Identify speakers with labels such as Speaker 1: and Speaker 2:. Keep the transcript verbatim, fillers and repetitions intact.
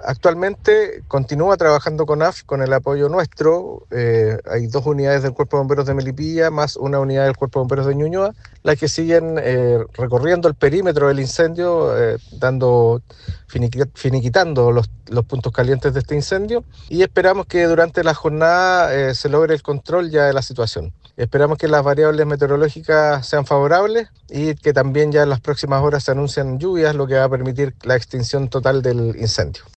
Speaker 1: Actualmente continúa trabajando con A F con el apoyo nuestro. Eh, hay dos unidades del Cuerpo de Bomberos de Melipilla más una unidad del Cuerpo de Bomberos de Ñuñoa, las que siguen eh, recorriendo el perímetro del incendio, eh, dando finiquitando los, los puntos calientes de este incendio, y esperamos que durante la jornada eh, se logre el control ya de la situación. Esperamos que las variables meteorológicas sean favorables y que también ya en las próximas horas se anuncian lluvias, lo que va a permitir la extinción total del incendio.